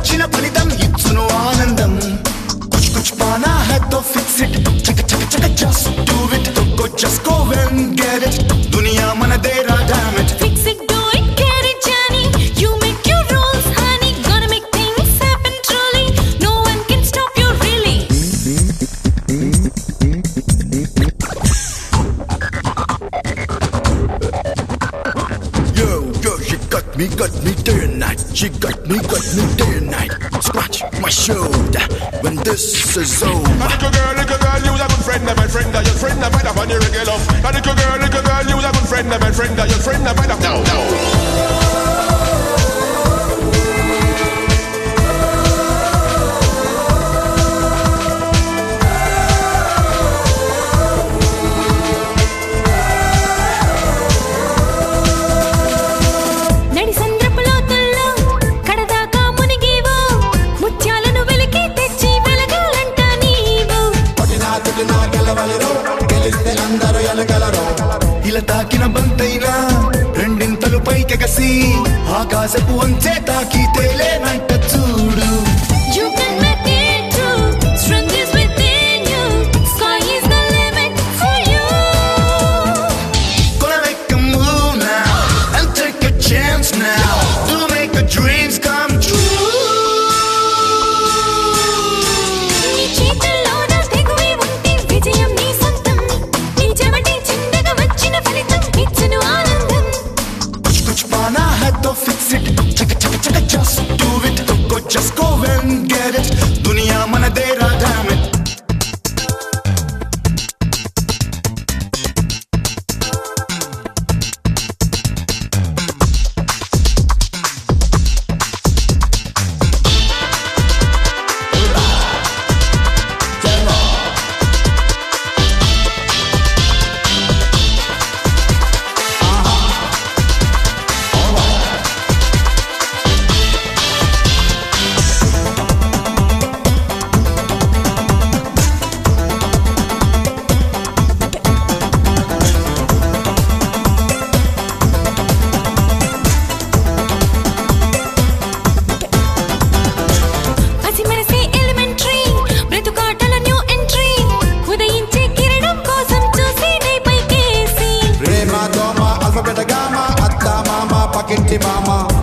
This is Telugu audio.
వచ్చిన ఫలితం ఇచ్చును ఆనందం కుచ్ కుచ్ పానా హై తో ఫిక్స్ ఇట్ చక చక చక just do it go just go and get it దునియా మనదే రా damn it Fix it, do it, get it, Johnny. You make your rules, honey. Gonna make things happen truly. No one can stop you, really. Yo, she got me day and night. She got me day and night. Scratch my shoulder when this is over. Little girl, you's a good friend. My friend, your friend, I find up on your regular. Little girl, you's a good friend. My friend, your friend, I find up now. నడి సంద్రపు లోతుల్లో కడదాకా మునిగివో ముత్యాలను వెలికి తెచ్చి వెలగాలంట నీవు ఇలా తాకిన బంతైనా రెండింతలు పైకెగసి ఆకాశపు అంచే తాకి తేలేనంట చూడు You can make it true. Strength is within you. Sky is the limit for you. Gonna make a move now and take a chance now to make the dreams come true. నీ చేతుల్లోన తెగువే ఉంటే విజయం నీ సొంతం. నీ చెమటి చిందగా వచ్చిన ఫలితం ఇచ్చును ఆనందం. Kuch kuch paana hai to fix it chaka chaka chaka just do it go just go and get it duniya manade ra damn it అది మనసే ఎలిమెంటరీ బ్రతుకాటల న్యూ ఎంట్రీ ఉదయించే కిరణం కోసం చూసి నీ పైకేసి Rema, doma, alphabet, gamma, atta, mama, pakinti, mama.